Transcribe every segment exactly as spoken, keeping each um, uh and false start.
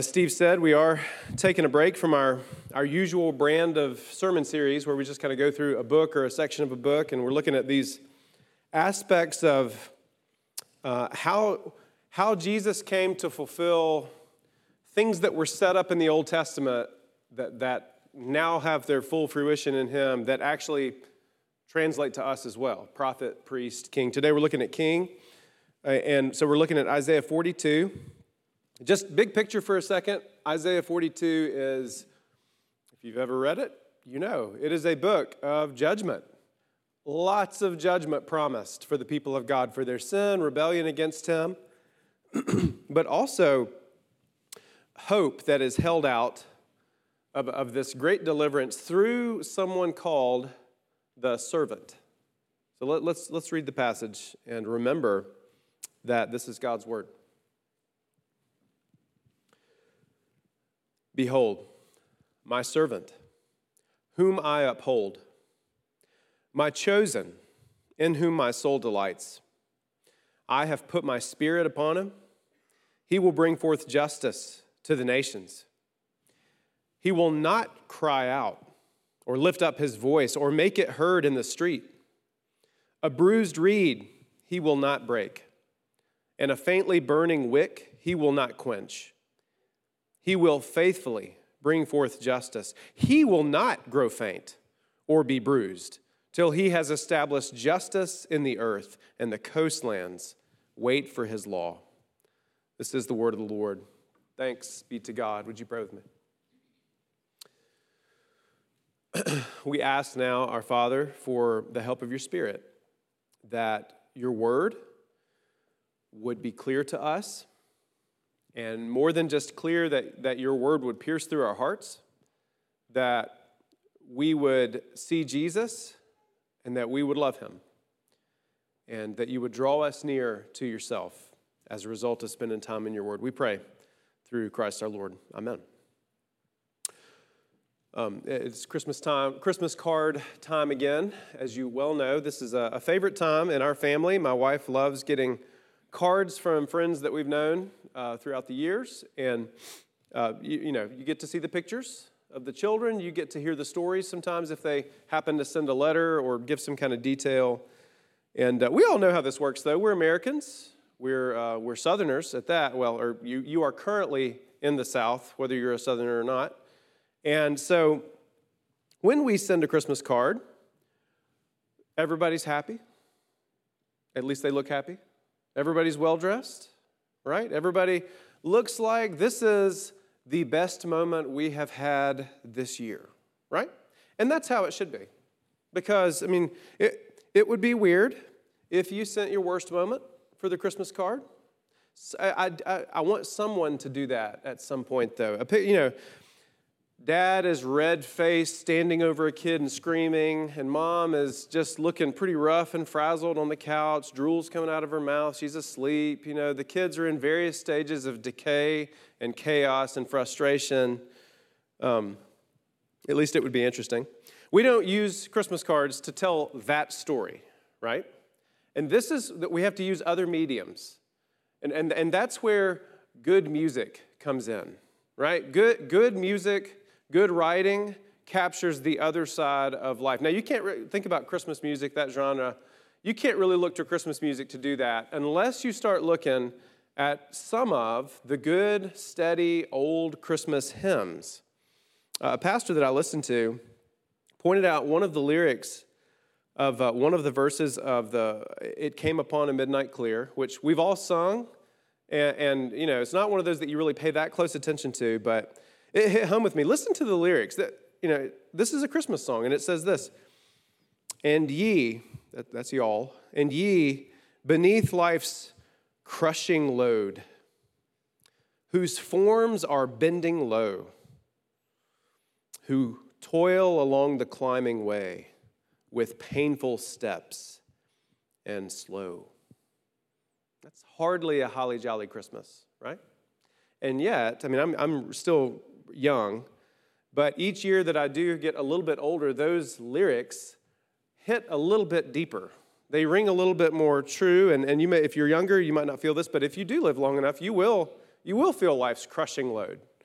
As Steve said, we are taking a break from our, our usual brand of sermon series where we just kind of go through a book or a section of a book, and we're looking at these aspects of uh, how, how Jesus came to fulfill things that were set up in the Old Testament that, that now have their full fruition in him that actually translate to us as well. Prophet, priest, king. Today we're looking at king, uh, and so we're looking at Isaiah forty-two. Just big picture for a second, Isaiah forty-two is, if you've ever read it, you know, it is a book of judgment. Lots of judgment promised for the people of God for their sin, rebellion against him, but also hope that is held out of, of this great deliverance through someone called the servant. So let, let's, let's read the passage and remember that this is God's word. Behold, my servant, whom I uphold, my chosen, in whom my soul delights. I have put my spirit upon him. He will bring forth justice to the nations. He will not cry out or lift up his voice or make it heard in the street. A bruised reed he will not break, and a faintly burning wick he will not quench. He will faithfully bring forth justice. He will not grow faint or be bruised till he has established justice in the earth, and the coastlands wait for his law. This is the word of the Lord. Thanks be to God. Would you pray with me? We ask now, our Father, for the help of your Spirit, that your word would be clear to us, and more than just clear, that, that your word would pierce through our hearts, that we would see Jesus, and that we would love him, and that you would draw us near to yourself as a result of spending time in your word. We pray through Christ our Lord. Amen. Um, it's Christmas time, Christmas card time again. As you well know, this is a, a favorite time in our family. My wife loves getting cards from friends that we've known uh, throughout the years, and uh, you, you know, you get to see the pictures of the children. You get to hear the stories sometimes if they happen to send a letter or give some kind of detail. And uh, we all know how this works, though. We're Americans. We're uh, we're Southerners at that. Well, or you you are currently in the South, whether you're a Southerner or not. And so when we send a Christmas card, everybody's happy. At least they look happy. Everybody's well-dressed, right? Everybody looks like this is the best moment we have had this year, right? And that's how it should be. Because, I mean, it, it would be weird if you sent your worst moment for the Christmas card. I, I, I want someone to do that at some point, though. You know, Dad is red-faced, standing over a kid and screaming, and Mom is just looking pretty rough and frazzled on the couch, drool's coming out of her mouth, she's asleep. You know, the kids are in various stages of decay and chaos and frustration. Um, at least it would be interesting. We don't use Christmas cards to tell that story, right? And this is that we have to use other mediums. And, and, and that's where good music comes in, right? Good, good music, good writing captures the other side of life. Now, you can't re- think about Christmas music, that genre. You can't really look to Christmas music to do that unless you start looking at some of the good, steady, old Christmas hymns. Uh, a pastor that I listened to pointed out one of the lyrics of uh, one of the verses of the "It Came Upon a Midnight Clear," which we've all sung, and, and you know, it's not one of those that you really pay that close attention to, but it hit home with me. Listen to the lyrics. That, you know, this is a Christmas song, and it says this: "And ye," that, that's y'all, "and ye beneath life's crushing load, whose forms are bending low, who toil along the climbing way with painful steps and slow." That's hardly a holly jolly Christmas, right? And yet, I mean, I'm I'm still young, but each year that I do get a little bit older, those lyrics hit a little bit deeper. They ring a little bit more true, and, and you may, if you're younger, you might not feel this, but if you do live long enough, you will you will feel life's crushing load.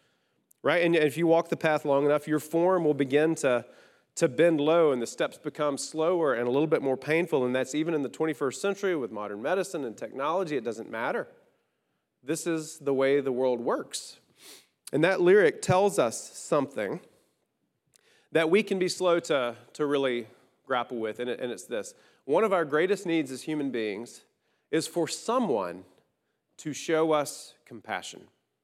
right? And if you walk the path long enough, your form will begin to, to bend low and the steps become slower and a little bit more painful. And that's even in the twenty-first century with modern medicine and technology. It doesn't matter. This is the way the world works. And that lyric tells us something that we can be slow to, to really grapple with, and, it, and it's this. One of our greatest needs as human beings is for someone to show us compassion.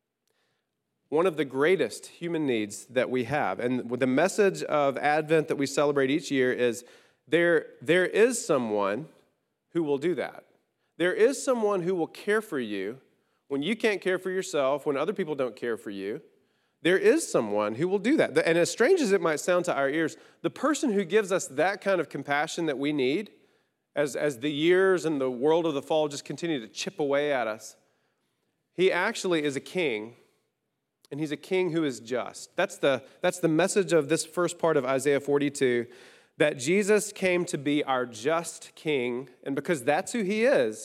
One of the greatest human needs that we have, and the message of Advent that we celebrate each year is there, there is someone who will do that. There is someone who will care for you when you can't care for yourself, when other people don't care for you. There is someone who will do that. And as strange as it might sound to our ears, the person who gives us that kind of compassion that we need, as, as the years and the world of the fall just continue to chip away at us, he actually is a king, and he's a king who is just. That's the, that's the message of this first part of Isaiah forty-two, that Jesus came to be our just king, and because that's who he is,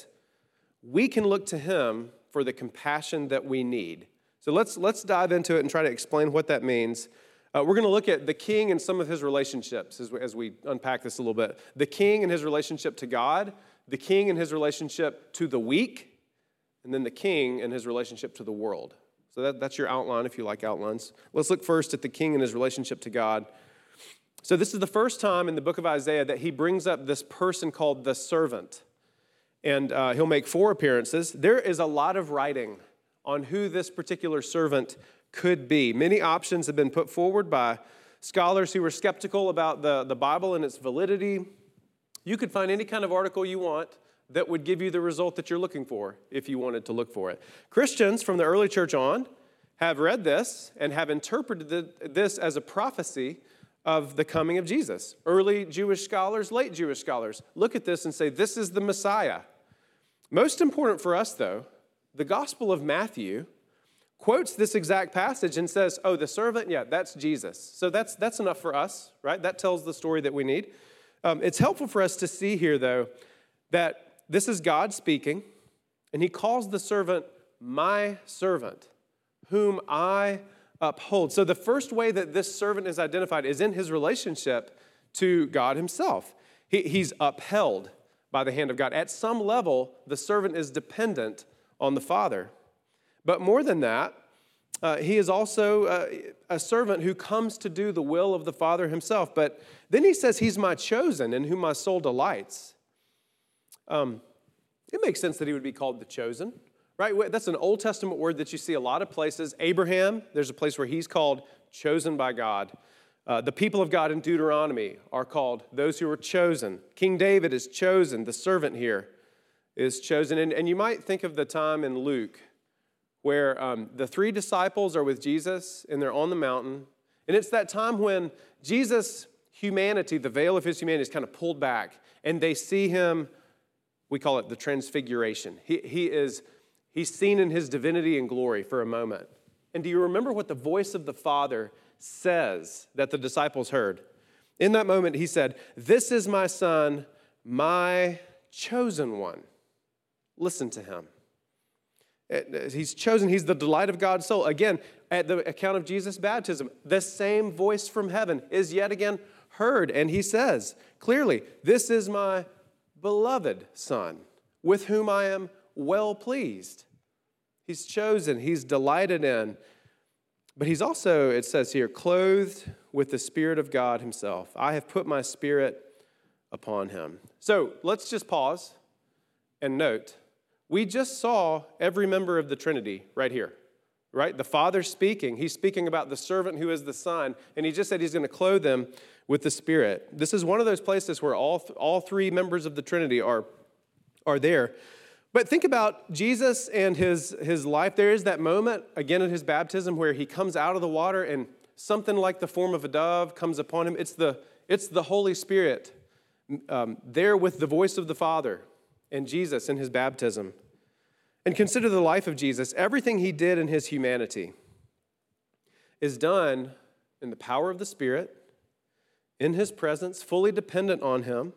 we can look to him for the compassion that we need. So let's let's dive into it and try to explain what that means. Uh, we're going to look at the king and some of his relationships as we, as we unpack this a little bit. The king and his relationship to God, the king and his relationship to the weak, and then the king and his relationship to the world. So that, that's your outline if you like outlines. Let's look first at the king and his relationship to God. So this is the first time in the book of Isaiah that he brings up this person called the servant. And uh, he'll make four appearances. There is a lot of writing on who this particular servant could be. Many options have been put forward by scholars who were skeptical about the, the Bible and its validity. You could find any kind of article you want that would give you the result that you're looking for if you wanted to look for it. Christians from the early church on have read this and have interpreted this as a prophecy of the coming of Jesus. Early Jewish scholars, late Jewish scholars look at this and say, this is the Messiah. Most important for us, though, the Gospel of Matthew quotes this exact passage and says, oh, the servant, yeah, that's Jesus. So that's that's enough for us, right? That tells the story that we need. Um, it's helpful for us to see here, though, that this is God speaking, and he calls the servant my servant, whom I uphold. So the first way that this servant is identified is in his relationship to God himself. He, he's upheld by the hand of God. At some level, the servant is dependent on the Father. But more than that, uh, he is also uh, a servant who comes to do the will of the Father himself. But then he says he's my chosen in whom my soul delights. Um, it makes sense that he would be called the chosen, right? That's an Old Testament word that you see a lot of places. Abraham, there's a place where he's called chosen by God. Uh, the people of God in Deuteronomy are called those who are chosen. King David is chosen. The servant here is chosen. And, and you might think of the time in Luke where um, the three disciples are with Jesus and they're on the mountain. And it's that time when Jesus' humanity, the veil of his humanity is kind of pulled back and they see him, we call it the transfiguration. He, he is, he's seen in his divinity and glory for a moment. And do you remember what the voice of the Father says that the disciples heard? In that moment, he said, this is my son, my chosen one. Listen to him. He's chosen. He's the delight of God's soul. Again, at the account of Jesus' baptism, the same voice from heaven is yet again heard. And he says clearly, this is my beloved son, with whom I am well pleased. He's chosen. He's delighted in. But he's also, it says here, clothed with the Spirit of God himself. I have put my Spirit upon him. So let's just pause and note, we just saw every member of the Trinity right here, right? The Father speaking. He's speaking about the servant who is the Son, and he just said he's going to clothe them with the Spirit. This is one of those places where all, all three members of the Trinity are, are there. But think about Jesus and his, his life. There is that moment, again, at his baptism where he comes out of the water and something like the form of a dove comes upon him. It's the, it's the Holy Spirit um, there with the voice of the Father and Jesus in his baptism. And consider the life of Jesus. Everything he did in his humanity is done in the power of the Spirit, in his presence, fully dependent on him.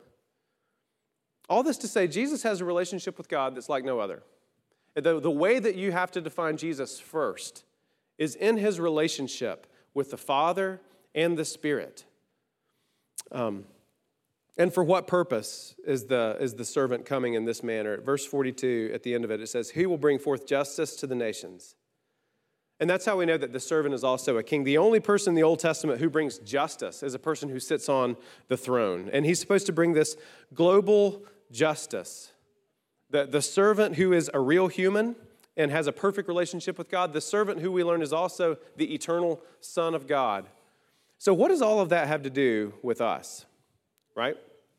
All this to say, Jesus has a relationship with God that's like no other. The, the way that you have to define Jesus first is in his relationship with the Father and the Spirit. Um, and for what purpose is the, is the servant coming in this manner? At verse forty-two, at the end of it, it says, he will bring forth justice to the nations. And that's how we know that the servant is also a king. The only person in the Old Testament who brings justice is a person who sits on the throne. And he's supposed to bring this global justice. The, the servant who is a real human and has a perfect relationship with God, the servant who we learn is also the eternal Son of God. So what does all of that have to do with us, right?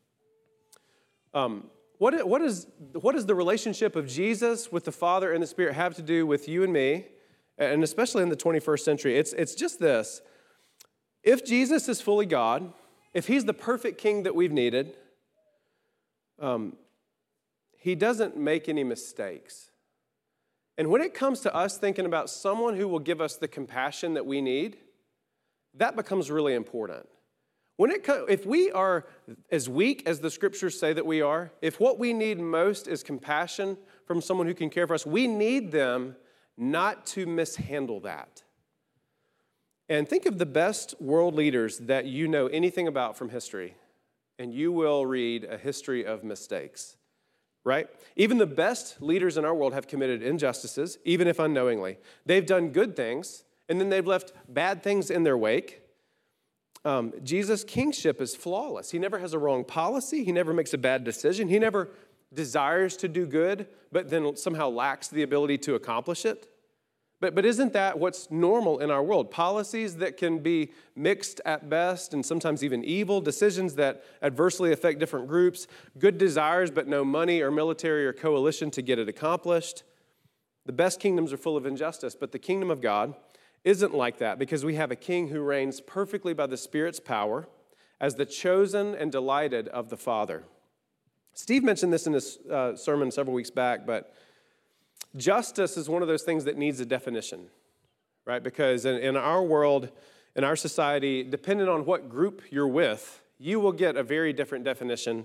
Um, what, what, is, what does the relationship of Jesus with the Father and the Spirit have to do with you and me? And especially in the twenty-first century, it's, it's just this. If Jesus is fully God, if he's the perfect king that we've needed, um, he doesn't make any mistakes. And when it comes to us thinking about someone who will give us the compassion that we need, that becomes really important. When it co- if we are as weak as the scriptures say that we are, if what we need most is compassion from someone who can care for us, we need them not to mishandle that. And think of the best world leaders that you know anything about from history, and you will read a history of mistakes, right? Even the best leaders in our world have committed injustices, even if unknowingly. They've done good things, and then they've left bad things in their wake. Um, Jesus' kingship is flawless. He never has a wrong policy. He never makes a bad decision. He never desires to do good, but then somehow lacks the ability to accomplish it. But, but isn't that what's normal in our world? Policies that can be mixed at best and sometimes even evil, decisions that adversely affect different groups, good desires but no money or military or coalition to get it accomplished. The best kingdoms are full of injustice, but the kingdom of God isn't like that because we have a king who reigns perfectly by the Spirit's power as the chosen and delighted of the Father. Steve mentioned this in his uh, sermon several weeks back, but justice is one of those things that needs a definition, right? Because in, in our world, in our society, depending on what group you're with, you will get a very different definition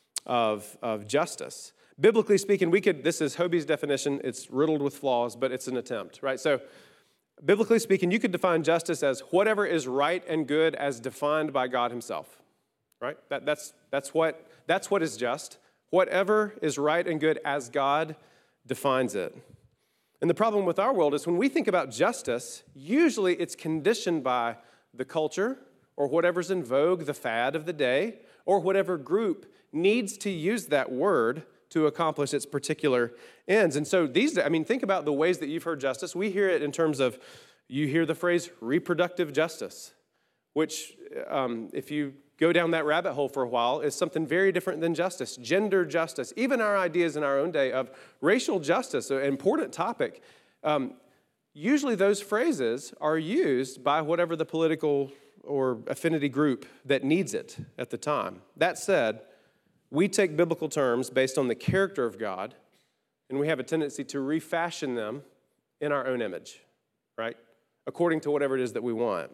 of, of justice. Biblically speaking, we could, this is Hobie's definition, it's riddled with flaws, but it's an attempt, right? So, biblically speaking, you could define justice as whatever is right and good as defined by God himself, right? That, that's, that's what... That's what is just. Whatever is right and good as God defines it. And the problem with our world is when we think about justice, usually it's conditioned by the culture or whatever's in vogue, the fad of the day, or whatever group needs to use that word to accomplish its particular ends. And so these, I mean, think about the ways that you've heard justice. We hear it in terms of, you hear the phrase reproductive justice, which um, if you go down that rabbit hole for a while, is something very different than justice. Gender justice, even our ideas in our own day of racial justice, an important topic. Um, usually those phrases are used by whatever the political or affinity group that needs it at the time. That said, we take biblical terms based on the character of God, and we have a tendency to refashion them in our own image, right? According to whatever it is that we want.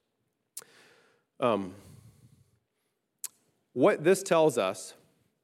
Um... What this tells us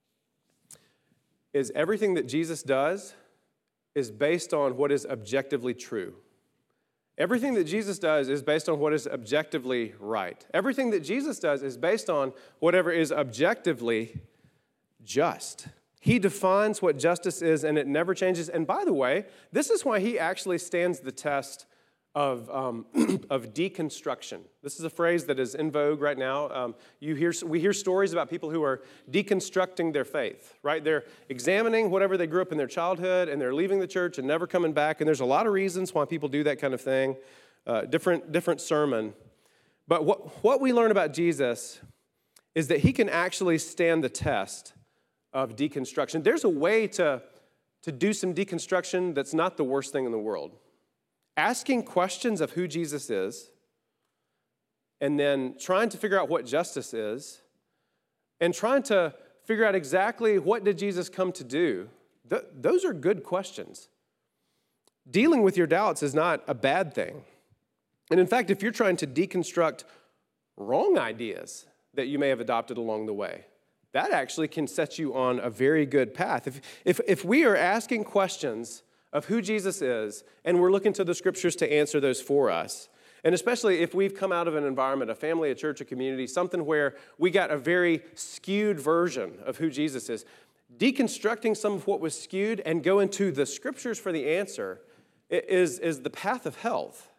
is everything that Jesus does is based on what is objectively true. Everything that Jesus does is based on what is objectively right. Everything that Jesus does is based on whatever is objectively just. He defines what justice is, and it never changes. And by the way, this is why he actually stands the test of um, of deconstruction. This is a phrase that is in vogue right now. Um, you hear we hear stories about people who are deconstructing their faith, right? They're examining whatever they grew up in their childhood, and they're leaving the church and never coming back. And there's a lot of reasons why people do that kind of thing. Uh, different different sermon. But what what we learn about Jesus is that he can actually stand the test of deconstruction. There's a way to to do some deconstruction that's not the worst thing in the world. Asking questions of who Jesus is, and then trying to figure out what justice is, and trying to figure out exactly what did Jesus come to do, th- those are good questions. Dealing with your doubts is not a bad thing. And in fact, if you're trying to deconstruct wrong ideas that you may have adopted along the way, that actually can set you on a very good path. If, if, if we are asking questions of who Jesus is, and we're looking to the scriptures to answer those for us. And especially if we've come out of an environment, a family, a church, a community, something where we got a very skewed version of who Jesus is, deconstructing some of what was skewed and going to the scriptures for the answer is, is the path of health.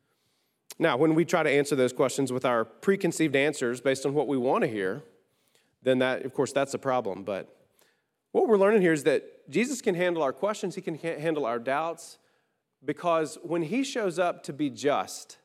Now, when we try to answer those questions with our preconceived answers based on what we want to hear, then that, of course, that's a problem. But what we're learning here is that Jesus can handle our questions, he can handle our doubts, because when he shows up to be just,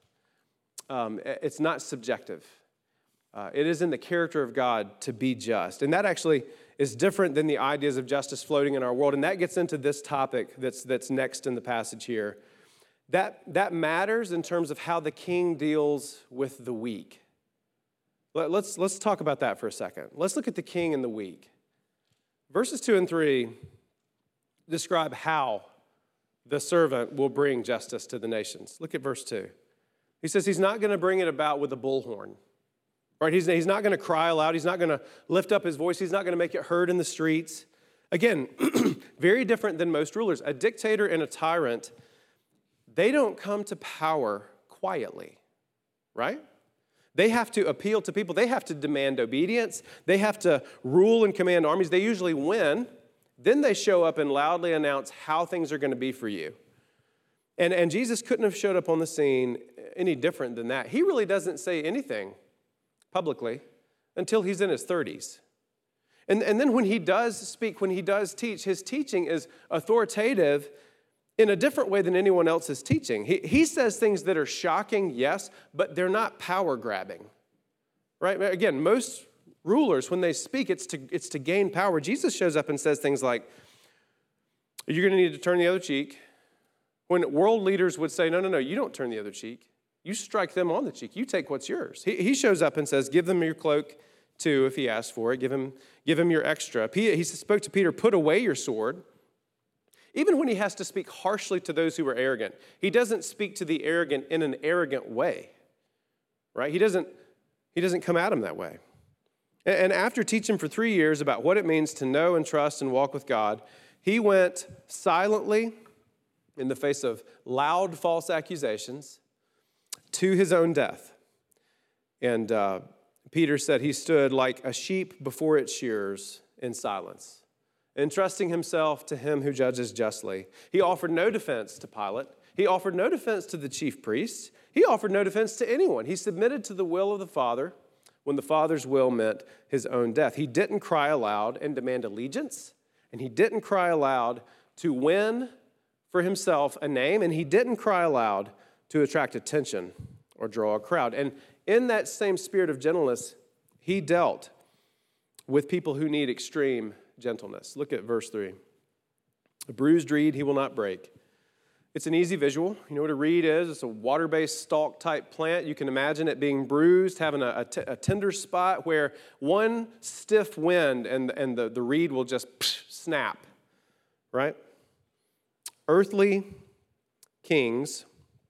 Um, it's not subjective. Uh, it is in the character of God to be just. And that actually is different than the ideas of justice floating in our world. And that gets into this topic that's, that's next in the passage here. That, that matters in terms of how the king deals with the weak. Let, let's, let's talk about that for a second. Let's look at the king and the weak. Verses two and three describe how the servant will bring justice to the nations. Look at verse two. He says he's not going to bring it about with a bullhorn, right? He's, he's not going to cry aloud. He's not going to lift up his voice. He's not going to make it heard in the streets. Again, very different than most rulers. A dictator and a tyrant, they don't come to power quietly, right? They have to appeal to people. They have to demand obedience. They have to rule and command armies. They usually win. Then they show up and loudly announce how things are going to be for you. And, and Jesus couldn't have showed up on the scene any different than that. He really doesn't say anything publicly until he's in his thirties. And, and then when he does speak, when he does teach, his teaching is authoritative in a different way than anyone else is teaching. He, he says things that are shocking, yes, but they're not power-grabbing, right? Again, most rulers, when they speak, it's to, it's to gain power. Jesus shows up and says things like, you're going to need to turn the other cheek. When world leaders would say, no, no, no, you don't turn the other cheek. You strike them on the cheek. You take what's yours. He, he shows up and says, give them your cloak too if he asks for it. Give him, give him your extra. He, he spoke to Peter, put away your sword. Even when he has to speak harshly to those who are arrogant, he doesn't speak to the arrogant in an arrogant way, right? He doesn't, he doesn't come at him that way. And, and after teaching for three years about what it means to know and trust and walk with God, he went silently in the face of loud false accusations, to his own death. And uh, Peter said he stood like a sheep before its shearers in silence, entrusting himself to him who judges justly. He offered no defense to Pilate. He offered no defense to the chief priests. He offered no defense to anyone. He submitted to the will of the Father when the Father's will meant his own death. He didn't cry aloud and demand allegiance, and he didn't cry aloud to win for himself a name, and he didn't cry aloud to attract attention or draw a crowd. And in that same spirit of gentleness, he dealt with people who need extreme gentleness. Look at verse three. A bruised reed he will not break. It's an easy visual. You know what a reed is? It's a water-based stalk-type plant. You can imagine it being bruised, having a, a, t- a tender spot where one stiff wind and, and the, the reed will just psh, snap, right? Earthly kings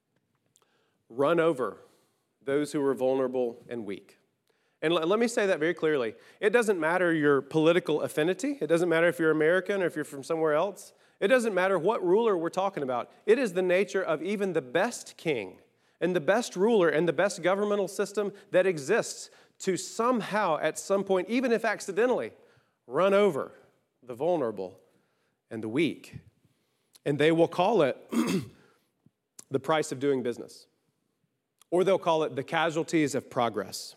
run over those who are vulnerable and weak. And l- let me say that very clearly. It doesn't matter your political affinity. It doesn't matter if you're American or if you're from somewhere else. It doesn't matter what ruler we're talking about. It is the nature of even the best king and the best ruler and the best governmental system that exists to somehow, at some point, even if accidentally, run over the vulnerable and the weak. And they will call it the price of doing business. Or they'll call it the casualties of progress.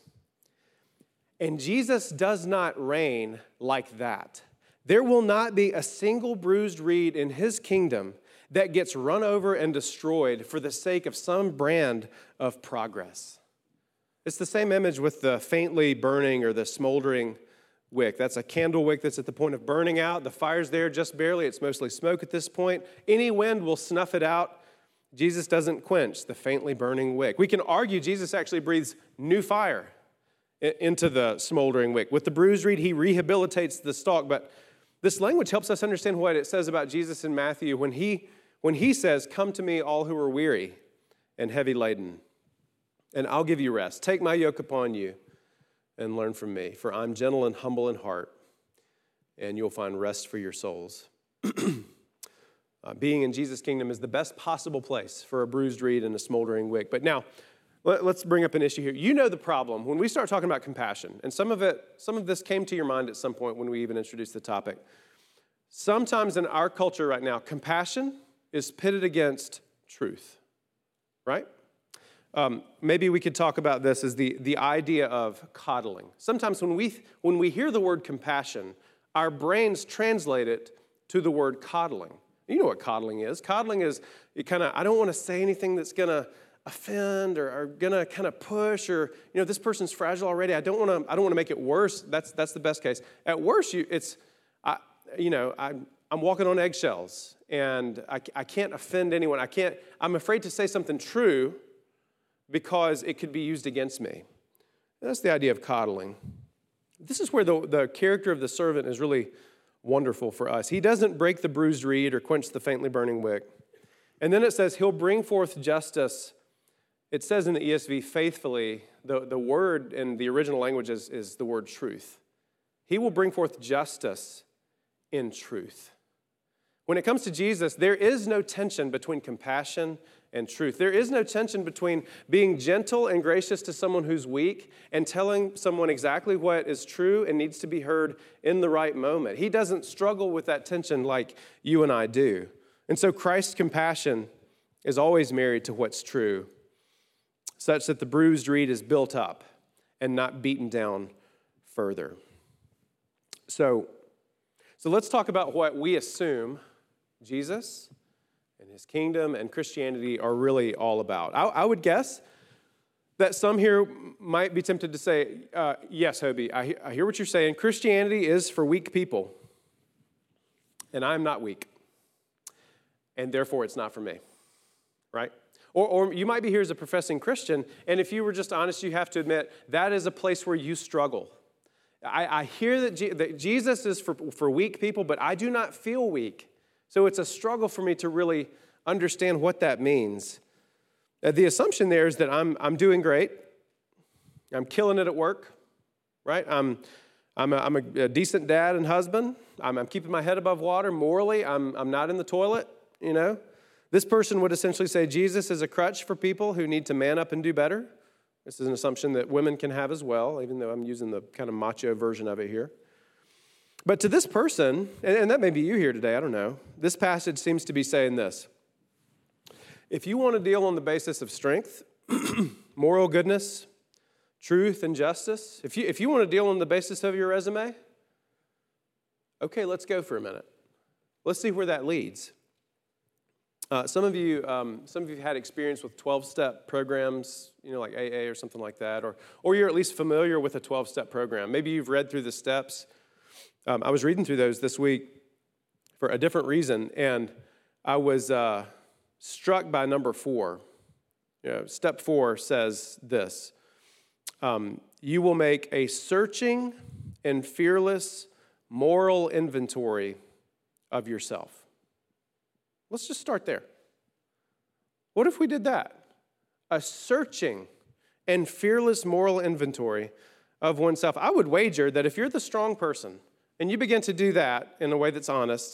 And Jesus does not reign like that. There will not be a single bruised reed in his kingdom that gets run over and destroyed for the sake of some brand of progress. It's the same image with the faintly burning or the smoldering wick. That's a candle wick that's at the point of burning out. The fire's there just barely. It's mostly smoke at this point. Any wind will snuff it out. Jesus doesn't quench the faintly burning wick. We can argue Jesus actually breathes new fire into the smoldering wick. With the bruised reed, he rehabilitates the stalk. But this language helps us understand what it says about Jesus in Matthew when he, when he says, "Come to me, all who are weary and heavy laden, and I'll give you rest. Take my yoke upon you and learn from me, for I'm gentle and humble in heart, and you'll find rest for your souls." Uh, being in Jesus' kingdom is the best possible place for a bruised reed and a smoldering wick. But now, let, let's bring up an issue here. You know the problem. When we start talking about compassion, and some of it, some of this came to your mind at some point when we even introduced the topic. Sometimes in our culture right now, compassion is pitted against truth, right? Um, maybe we could talk about this as the, the idea of coddling. Sometimes when we, when we hear the word compassion, our brains translate it to the word coddling. You know what coddling is. Coddling is you kind of, I don't want to say anything that's going to offend or, or going to kind of push or, you know, this person's fragile already. I don't want to, I don't want to make it worse. That's, that's the best case. At worst, you, it's, I, you know, I'm, I'm walking on eggshells and I, I can't offend anyone. I can't, I'm afraid to say something true because it could be used against me. That's the idea of coddling. This is where the, the character of the servant is really wonderful for us. He doesn't break the bruised reed or quench the faintly burning wick. And then it says he'll bring forth justice. It says in the E S V, faithfully. The, the word in the original language is, is the word truth. He will bring forth justice in truth. When it comes to Jesus, there is no tension between compassion and truth. There is no tension between being gentle and gracious to someone who's weak and telling someone exactly what is true and needs to be heard in the right moment. He doesn't struggle with that tension like you and I do. And so Christ's compassion is always married to what's true, such that the bruised reed is built up and not beaten down further. So, so let's talk about what we assume Jesus and his kingdom and Christianity are really all about. I, I would guess that some here might be tempted to say, uh, yes, Hobie, I, I hear what you're saying. Christianity is for weak people, and I'm not weak, and therefore it's not for me, right? Or, or you might be here as a professing Christian, and if you were just honest, you have to admit that is a place where you struggle. I, I hear that, G, that Jesus is for, for weak people, but I do not feel weak. So it's a struggle for me to really understand what that means. Uh, the assumption there is that I'm I'm doing great. I'm killing it at work, right? I'm I'm a, I'm a, a decent dad and husband. I'm, I'm keeping my head above water morally. I'm I'm not in the toilet. You know, this person would essentially say Jesus is a crutch for people who need to man up and do better. This is an assumption that women can have as well, even though I'm using the kind of macho version of it here. But to this person, and that may be you here today, I don't know, this passage seems to be saying this. If you want to deal on the basis of strength, moral goodness, truth, and justice, if you, if you want to deal on the basis of your resume, okay, let's go for a minute. Let's see where that leads. Uh, some of you, um, some of you had experience with twelve-step programs, you know, like A A or something like that, or or you're at least familiar with a twelve-step program. Maybe you've read through the steps. Um, I was reading through those this week for a different reason, and I was uh, struck by number four. You know, step four says this, um, you will make a searching and fearless moral inventory of yourself. Let's just start there. What if we did that? A searching and fearless moral inventory of oneself. I would wager that if you're the strong person, and you begin to do that in a way that's honest,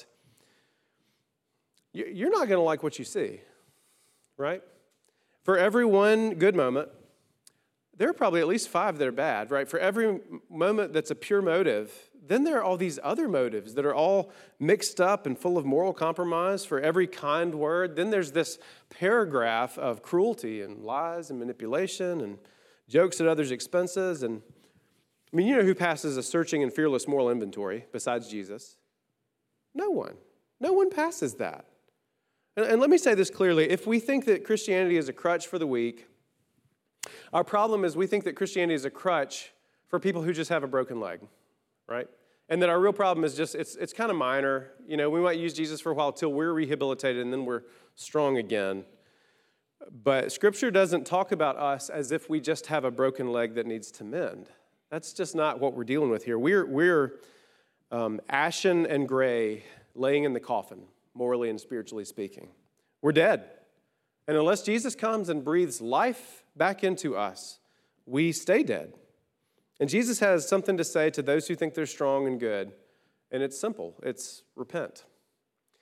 you're not going to like what you see, right? For every one good moment, there are probably at least five that are bad, right? For every moment that's a pure motive, then there are all these other motives that are all mixed up and full of moral compromise. For every kind word, then there's this paragraph of cruelty and lies and manipulation and jokes at others' expenses. And I mean, you know who passes a searching and fearless moral inventory besides Jesus? No one. No one passes that. And, and let me say this clearly. If we think that Christianity is a crutch for the weak, our problem is we think that Christianity is a crutch for people who just have a broken leg, right? And that our real problem is just, it's it's kind of minor. You know, we might use Jesus for a while till we're rehabilitated and then we're strong again. But Scripture doesn't talk about us as if we just have a broken leg that needs to mend. That's just not what we're dealing with here. We're, we're um, ashen and gray, laying in the coffin, morally and spiritually speaking. We're dead. And unless Jesus comes and breathes life back into us, we stay dead. And Jesus has something to say to those who think they're strong and good, and it's simple. It's repent.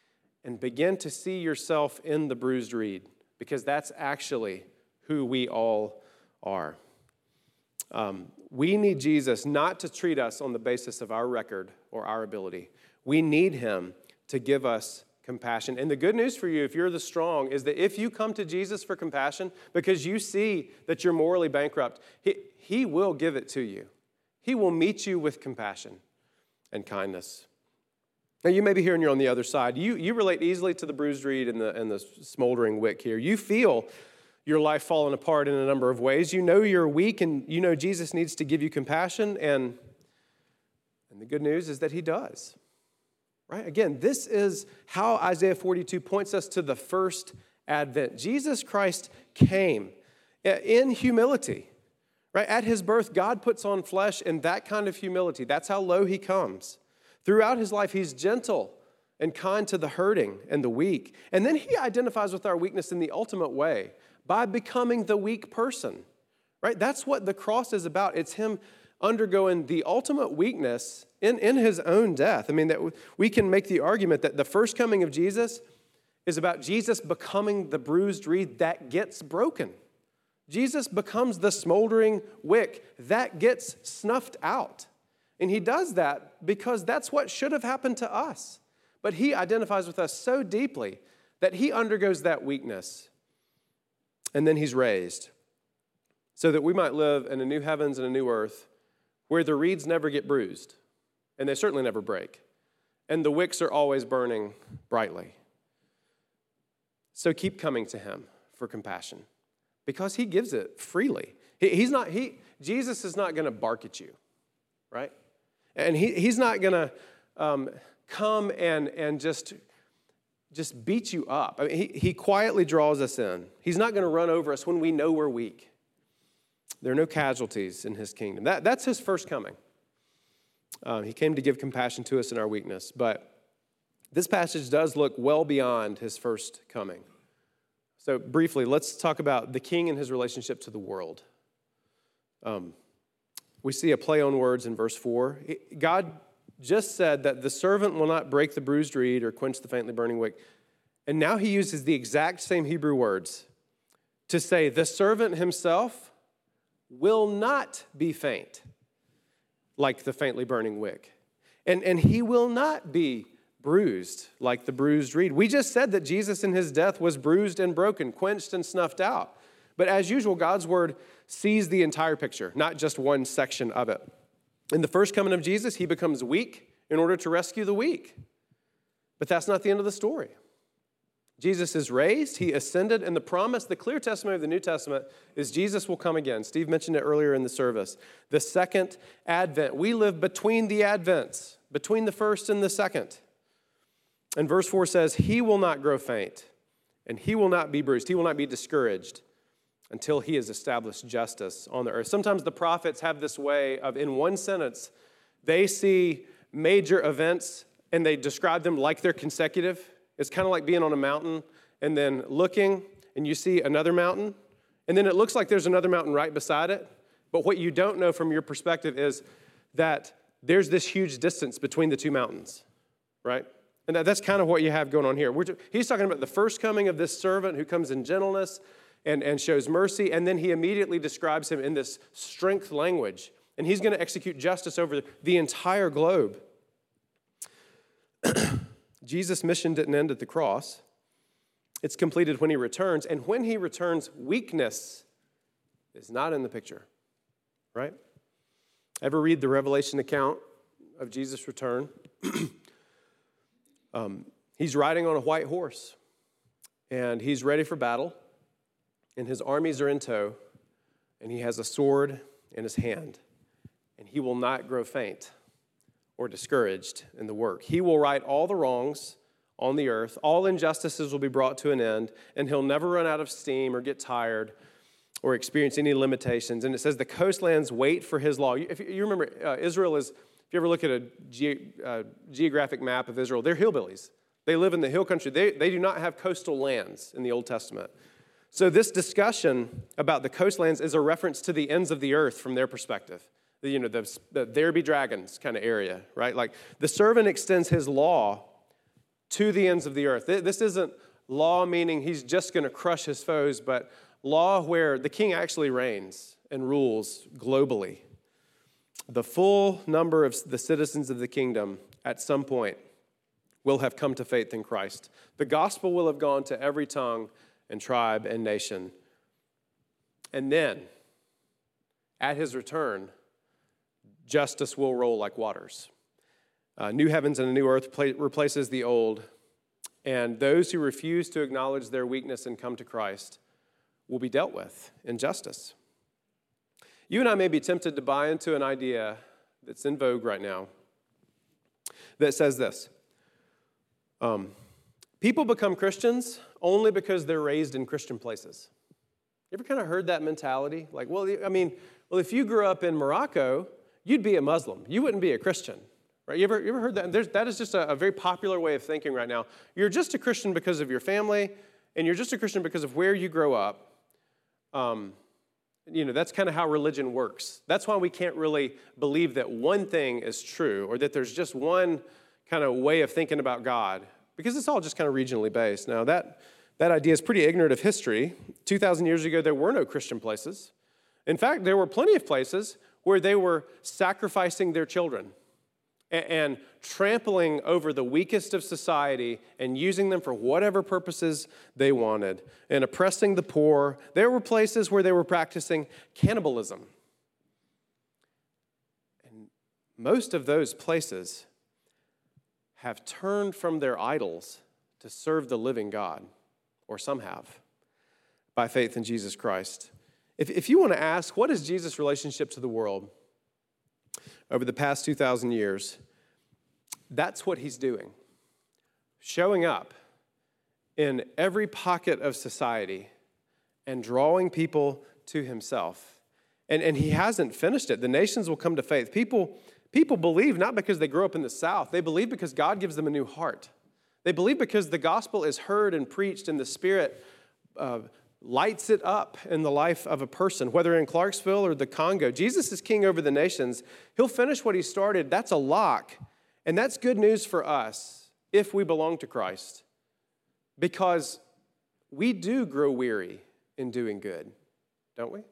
and begin to see yourself in the bruised reed, because that's actually who we all are. Um, we need Jesus not to treat us on the basis of our record or our ability. We need him to give us compassion. And the good news for you, if you're the strong, is that if you come to Jesus for compassion because you see that you're morally bankrupt, he, he will give it to you. He will meet you with compassion and kindness. Now, you may be here and you're on the other side. You, you relate easily to the bruised reed and the, and the smoldering wick here. You feel your life falling apart in a number of ways. You know you're weak, and you know Jesus needs to give you compassion, and, and the good news is that he does. Right? Again, this is how Isaiah forty-two points us to the first advent. Jesus Christ came in humility. Right? At his birth, God puts on flesh in that kind of humility. That's how low he comes. Throughout his life, he's gentle and kind to the hurting and the weak. And then he identifies with our weakness in the ultimate way by becoming the weak person. Right? That's what the cross is about. It's him undergoing the ultimate weakness in, in his own death. I mean, that we can make the argument that the first coming of Jesus is about Jesus becoming the bruised reed that gets broken. Jesus becomes the smoldering wick that gets snuffed out. And he does that because that's what should have happened to us. But he identifies with us so deeply that he undergoes that weakness. And then he's raised so that we might live in a new heavens and a new earth where the reeds never get bruised, and they certainly never break, and the wicks are always burning brightly. So keep coming to him for compassion, because he gives it freely. He, he's not, he, Jesus is not going to bark at you, right? And he, he's not going to um, come and, and just, just beat you up. I mean, he, he quietly draws us in. He's not going to run over us when we know we're weak. There are no casualties in his kingdom. That, that's his first coming. Um, he came to give compassion to us in our weakness. But this passage does look well beyond his first coming. So briefly, let's talk about the king and his relationship to the world. Um, we see a play on words in verse four. God just said that the servant will not break the bruised reed or quench the faintly burning wick. And now he uses the exact same Hebrew words to say the servant himself will not be faint like the faintly burning wick. And, and he will not be bruised like the bruised reed. We just said that Jesus in his death was bruised and broken, quenched and snuffed out. But as usual, God's word sees the entire picture, not just one section of it. In the first coming of Jesus, he becomes weak in order to rescue the weak. But that's not the end of the story. Jesus is raised, he ascended, and the promise, the clear testimony of the New Testament is Jesus will come again. Steve mentioned it earlier in the service. The second advent. We live between the advents, between the first and the second. And verse four says, he will not grow faint, and he will not be bruised. He will not be discouraged until he has established justice on the earth. Sometimes the prophets have this way of, in one sentence, they see major events and they describe them like they're consecutive. It's kind of like being on a mountain and then looking and you see another mountain, and then it looks like there's another mountain right beside it. But what you don't know from your perspective is that there's this huge distance between the two mountains, right? And that's kind of what you have going on here. We're, he's talking about the first coming of this servant who comes in gentleness and, and shows mercy, and then he immediately describes him in this strength language. And he's going to execute justice over the entire globe. Jesus' mission didn't end at the cross. It's completed when he returns. And when he returns, weakness is not in the picture, right? Ever read the Revelation account of Jesus' return? um, he's riding on a white horse, and he's ready for battle, and his armies are in tow, and he has a sword in his hand, and he will not grow faint or discouraged in the work. He will right all the wrongs on the earth. All injustices will be brought to an end, and he'll never run out of steam or get tired or experience any limitations. And it says the coastlands wait for his law. If you remember, uh, Israel is, if you ever look at a ge- uh, geographic map of Israel, they're hillbillies. They live in the hill country. They, they do not have coastal lands in the Old Testament. So this discussion about the coastlands is a reference to the ends of the earth from their perspective. The, you know, the, the there be dragons kind of area, right? Like the servant extends his law to the ends of the earth. This isn't law meaning he's just going to crush his foes, but law where the king actually reigns and rules globally. The full number of the citizens of the kingdom at some point will have come to faith in Christ. The gospel will have gone to every tongue and tribe and nation. And then, at his return, justice will roll like waters. Uh, new heavens and a new earth pla- replaces the old, and those who refuse to acknowledge their weakness and come to Christ will be dealt with in justice. You and I may be tempted to buy into an idea that's in vogue right now that says this. Um, people become Christians only because they're raised in Christian places. You ever kind of heard that mentality? Like, well, I mean, well, if you grew up in Morocco, you'd be a Muslim. You wouldn't be a Christian, right? You ever, you ever heard that? There's, that is just a, a very popular way of thinking right now. You're just a Christian because of your family, and you're just a Christian because of where you grow up. Um, you know, that's kind of how religion works. That's why we can't really believe that one thing is true or that there's just one kind of way of thinking about God, because it's all just kind of regionally based. Now, that, that idea is pretty ignorant of history. two thousand years ago, there were no Christian places. In fact, there were plenty of places where they were sacrificing their children and, and trampling over the weakest of society and using them for whatever purposes they wanted and oppressing the poor. There were places where they were practicing cannibalism. And most of those places have turned from their idols to serve the living God, or some have, by faith in Jesus Christ. If, if you want to ask, what is Jesus' relationship to the world over the past two thousand years, that's what he's doing. Showing up in every pocket of society and drawing people to himself. And, and he hasn't finished it. The nations will come to faith. People, people believe not because they grew up in the South. They believe because God gives them a new heart. They believe because the gospel is heard and preached and the Spirit uh, lights it up in the life of a person, whether in Clarksville or the Congo. Jesus is king over the nations. He'll finish what he started. That's a lock. And that's good news for us if we belong to Christ, because we do grow weary in doing good, don't we?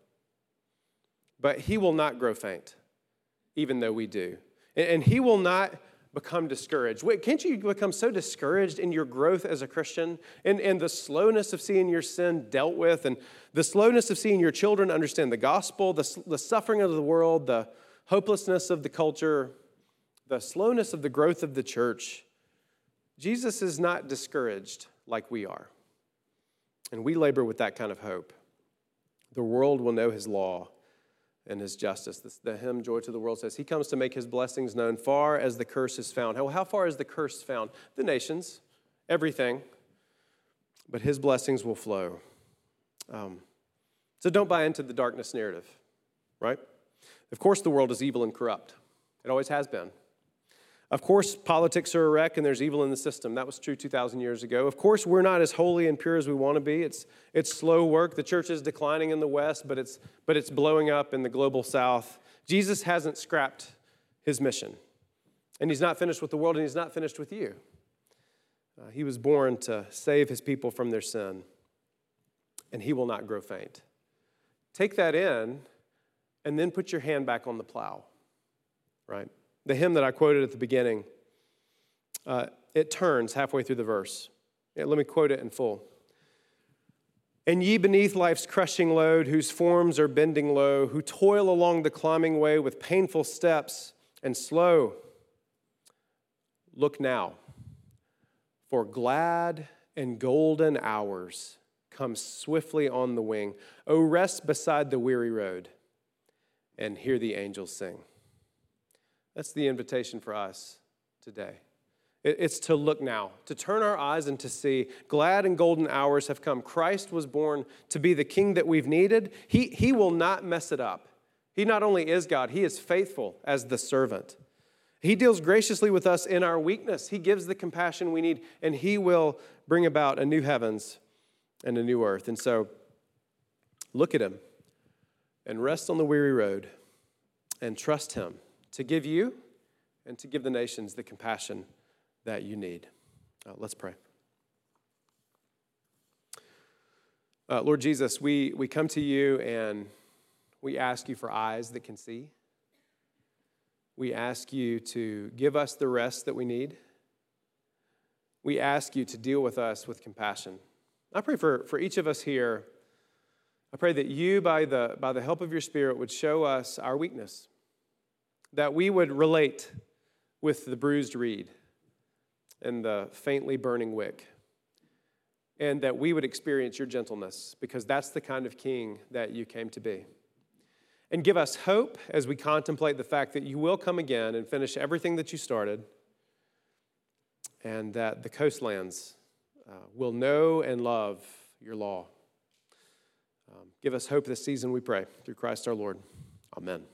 But he will not grow faint, even though we do. And he will not become discouraged. Wait, can't you become so discouraged in your growth as a Christian and, and the slowness of seeing your sin dealt with and the slowness of seeing your children understand the gospel, the, the suffering of the world, the hopelessness of the culture, the slowness of the growth of the church? Jesus is not discouraged like we are. And we labor with that kind of hope. The world will know his law and his justice. The, the hymn, Joy to the World, says, he comes to make his blessings known far as the curse is found. How, how far is the curse found? The nations, everything. But his blessings will flow. Um, so don't buy into the darkness narrative, right? Of course the world is evil and corrupt. It always has been. Of course politics are a wreck and there's evil in the system. That was true two thousand years ago. Of course we're not as holy and pure as we want to be. It's it's slow work. The church is declining in the West, but it's but it's blowing up in the global South. Jesus hasn't scrapped his mission. And he's not finished with the world, and he's not finished with you. Uh, he was born to save his people from their sin, and he will not grow faint. Take that in, and then put your hand back on the plow, right? The hymn that I quoted at the beginning, uh, it turns halfway through the verse. Yeah, let me quote it in full. And ye beneath life's crushing load, whose forms are bending low, who toil along the climbing way with painful steps and slow, look now, for glad and golden hours come swiftly on the wing. O rest beside the weary road and hear the angels sing. That's the invitation for us today. It's to look now, to turn our eyes and to see glad and golden hours have come. Christ was born to be the king that we've needed. He, he will not mess it up. He not only is God, he is faithful as the servant. He deals graciously with us in our weakness. He gives the compassion we need, and he will bring about a new heavens and a new earth. And so look at him and rest on the weary road and trust him to give you and to give the nations the compassion that you need. Uh, let's pray. Uh, Lord Jesus, we, we come to you and we ask you for eyes that can see. We ask you to give us the rest that we need. We ask you to deal with us with compassion. I pray for, for each of us here, I pray that you, by the, by the help of your Spirit, would show us our weakness, that we would relate with the bruised reed and the faintly burning wick, and that we would experience your gentleness, because that's the kind of king that you came to be. And give us hope as we contemplate the fact that you will come again and finish everything that you started, and that the coastlands uh, will know and love your law. Um, give us hope this season, we pray, through Christ our Lord. Amen.